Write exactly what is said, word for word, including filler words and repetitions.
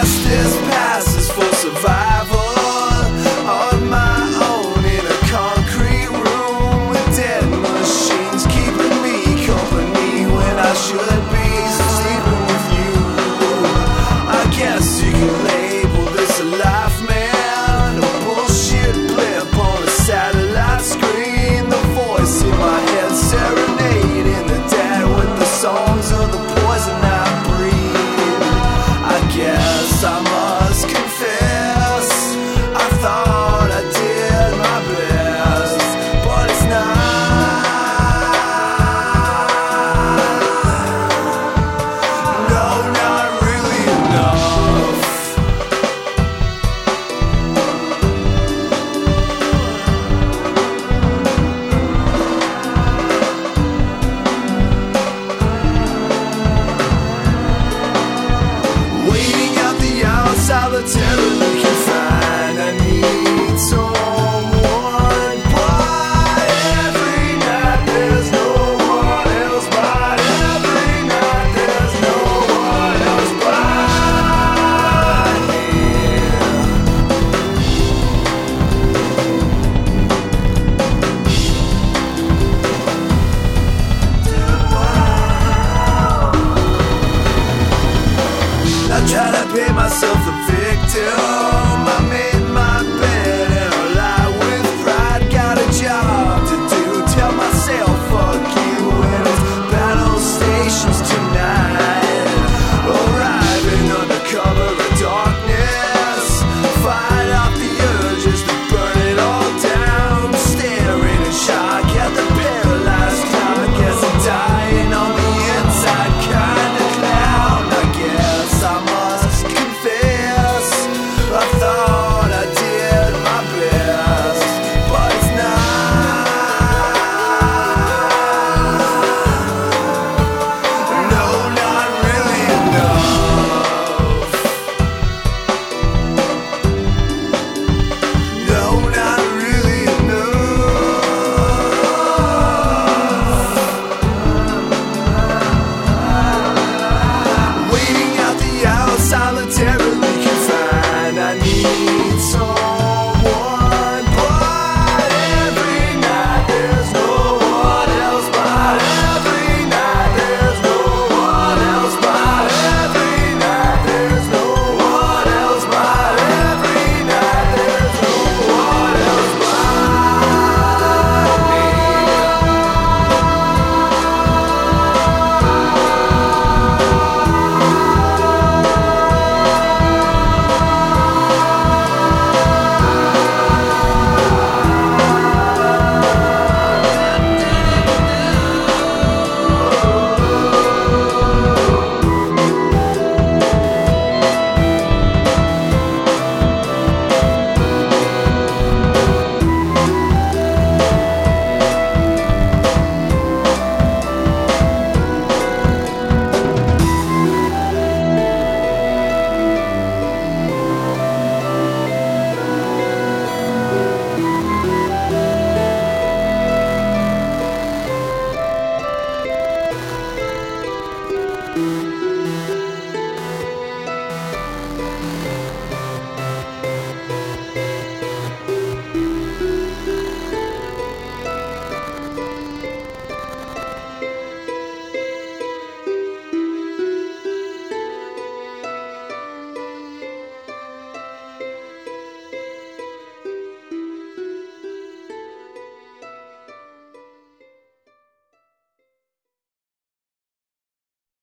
guess this passes for survival on my own in a concrete room with dead machines keeping me company when I should be sleeping with you. I guess you can label this a life, man, a bullshit blip on a satellite screen. The voice in my head serenading the dead with the songs of the poison I breathe. I guess I must confess, I thought I did my best, but it's not. No, not really enough. Waiting out the outside, the terror you can find. I need someone, but every night there's no one else. But every night there's no one else but I try to paint myself the victim.